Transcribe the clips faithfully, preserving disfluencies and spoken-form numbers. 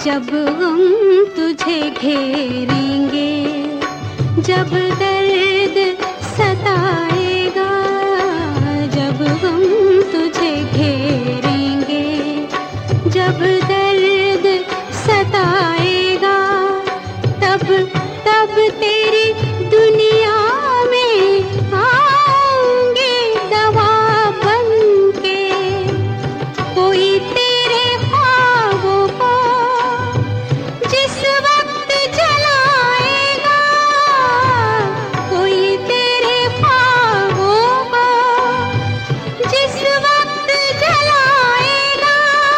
जब गम तुझे घेरेंगे, जब दर्द सताएगा, जब गम तुझे घेरेंगे, जब दर्द सताएगा, तब तब तेरी दुनिया में आऊंगी दवा बनके। कोई तेरे ख्वाबों को जिस वक्त जलाएगा, कोई तेरे ख्वाबों को जिस वक्त जलाएगा,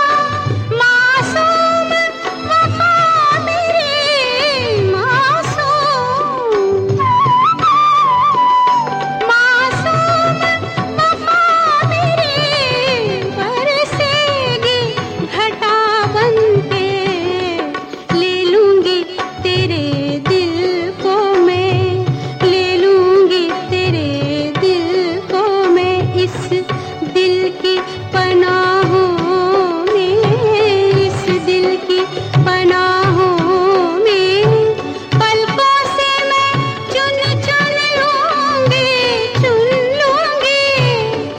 मासूम वफा मेरी मासूम, मासूम वफा मेरी बरसेगी घटा बनके। ले लूंगी तेरे दिल को मैं, ले लूंगी तेरे दिल को मैं, इस दिल की पनाहों में, इस दिल की पनाहों में। पलकों से मैं चुन चुन लूंगी, चुन लूंगी,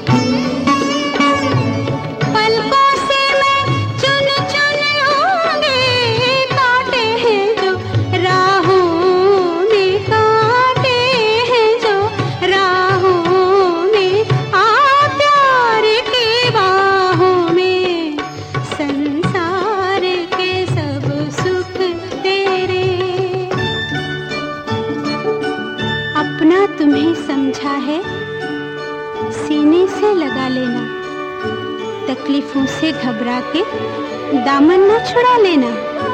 पलकों से मैं चुन चुन लूंगी। कांटे हैं जो राहों में, कांटे हैं जो राहों में, आ प्यार की बाहों में। संसार के सब सुख तेरे, अपना तुम्हें समझा है सीने से लगा लेना, तकलीफों से घबरा के दामन न छुड़ा लेना।